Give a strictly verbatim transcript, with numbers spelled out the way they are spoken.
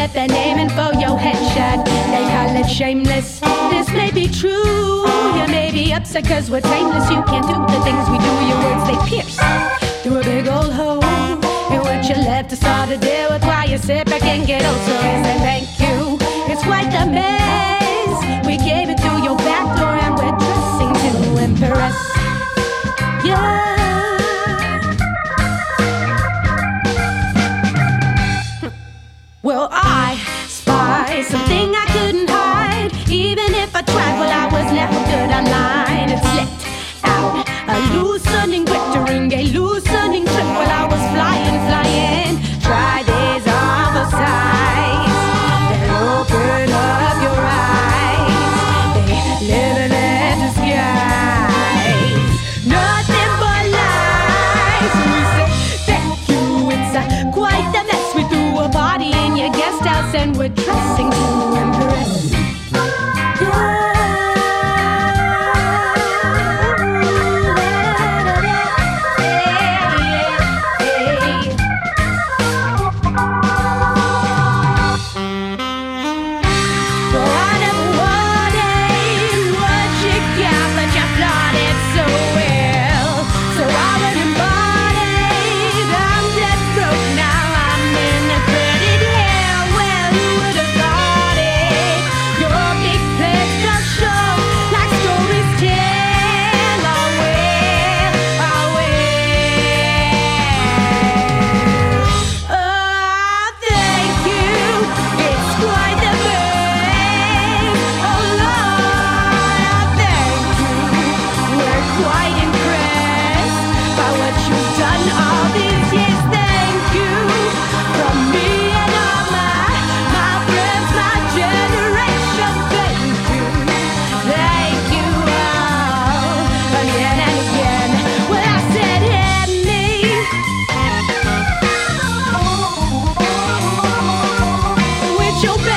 that they're naming for your headshot. They call it shameless. This may be true. You may be upset cause we're tameless. You can't do the things we do. Your words, they pierce through a big old hole. And what you left us all to deal with while you sit back and get old. So I say thank you. It's quite the mess. We gave it through your back door and we're dressing to impress. Yeah. Well, I spy something I couldn't hide. Even if I tried, well, I was never good online. It slipped out, a loosening grip during a loosening trip while I was flying, flying. Try these other sides that open up your eyes. They live in disguise. Nothing but lies. So we say thank you. It's a, quite the mess. We threw a party in your guest house and we're dressing to impress. Yeah. Your